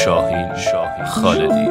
شاهین خالدی.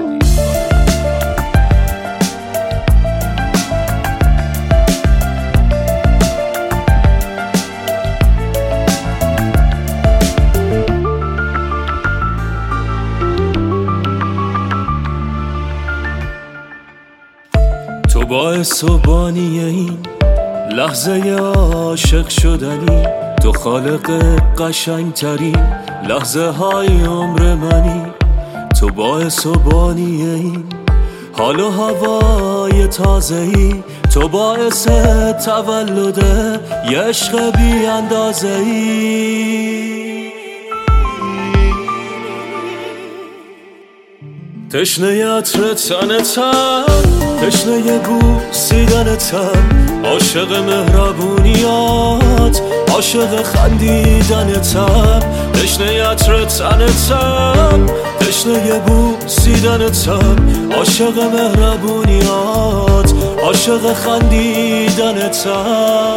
تو باعث و بانی این لحظه عاشق شدنی، تو خالق قشنگترین لحظه های عمر منی. تو باعث و بانی این حال و هوای تازه‌ای، تو باعث تولد یه عشق بی اندازه‌ای. تشنه عطر تنتم، تشنه بوسیدنتم، عاشق مهربونیات، عاشق خندیدنتم. تشنه عطر تنتم، تشنه بوسیدنتم، عاشق مهربونیات، عاشق خندیدنتم.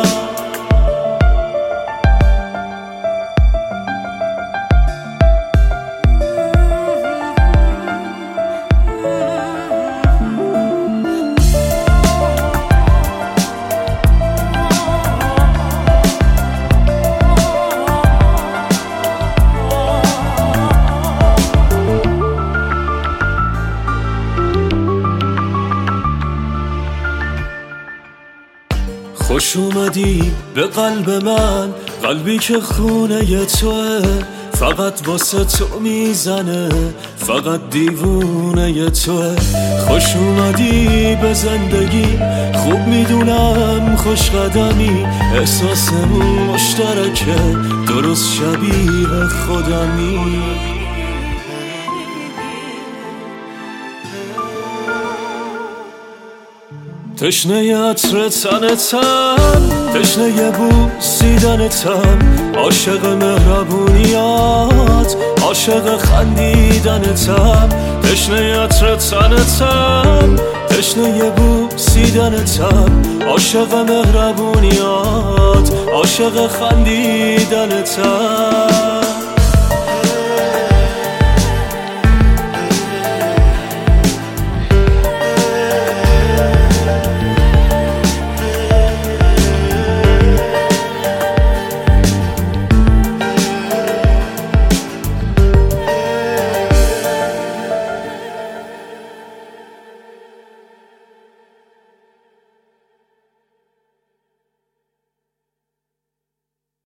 خوش اومدی به قلب من، قلبی که خونه توه، فقط واسه تو میزنه، فقط دیوونه توه. خوش اومدی به زندگی، خوب میدونم خوش قدمی، احساسمون مشترکه، درست شبیه خودمی. تشنه عطر تنتم، تشنه بوسیدنتم، عاشق مهربونیات، عاشق خندیدنتم. تشنه عطر تنتم، تشنه بوسیدنتم، عاشق مهربونیات، عاشق خندیدنتم.